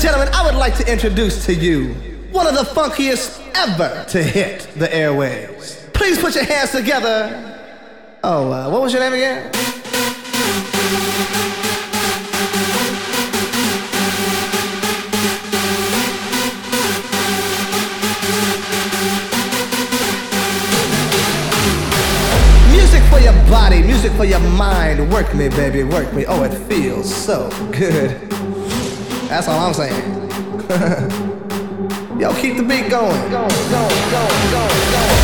gentlemen, I would like to introduce to you one of the funkiest ever to hit the airwaves. Please put your hands together. Oh, what was your name again? Music for your body, music for your mind. Work me, baby, work me. Oh, it feels so good. That's all I'm saying. Yo, keep the beat going. Go.